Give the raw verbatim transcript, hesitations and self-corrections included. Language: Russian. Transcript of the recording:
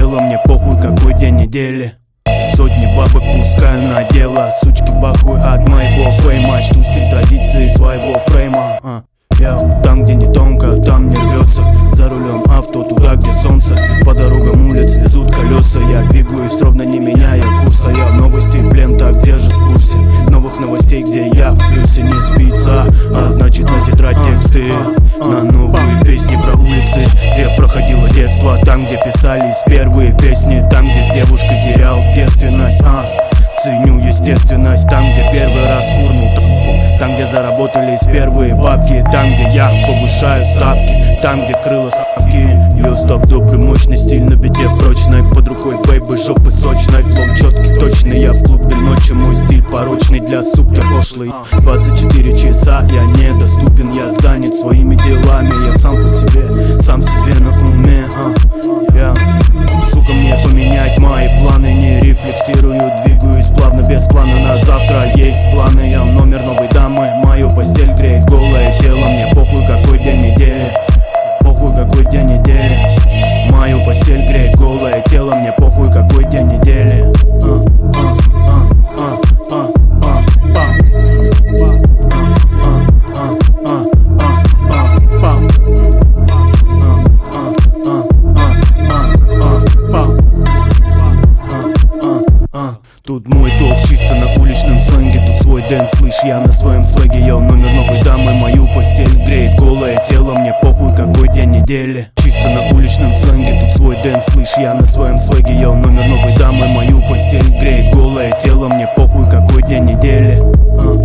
тело, мне похуй какой день недели. Сотни бабок пускаю на дело, сучки бахуй от моего фейма. Чту стиль традиции своего фрейма. а. Я там, где не тонко, там не рвется. За рулем авто, туда, где солнце. По дорогам улиц везут колеса. Я двигаюсь ровно, не меняя курса. Я новости в лентах держит в курсе новых новостей, где я в плюсе. Не спится, а значит на тетрадь тексты на новые песни про улицы, где проходило детство. Там, где писались первые песни. Там, где с девушкой терял девственность. а. Ценю естественность. Там, где первый раз курнул трубку. Там, где заработались первые бабки. Там, где я повышаю ставки. Там, где крыло ставки. Юстав добрый, мощный стиль на бите прочной. Под рукой бейбы, жопы сочной. Флоу четкий, точный, я в клубе ночи. Мой стиль порочный, для сук я пошлый. двадцать четыре часа я недоступен. Я занят своими делами. Я сам по себе, сам себе на уме. а. Я, сука, мне поменять мои планы. Не рефлексирую, двигаюсь плавно, без плана на завтра. Есть планы, я номер новой дамы. Мою постель греет голое тело. Мне похуй какой день недели. Похуй какой день недели. Мою постель греет голое тело. Мне похуй какой день недели. а, а, а, а, а, а. Тут мой топ чисто на уличном сленге. Тут свой дэнс, слышь, я на своем свеге. Я номер новой дамы, мою постель греет голое тело. Мне похуй какой день недели. Чисто на уличном сленге. Тут свой дэнс, слышь, я на своем свеге. Я номер новой дамы, мою постель греет голое тело. Мне похуй какой день недели. а.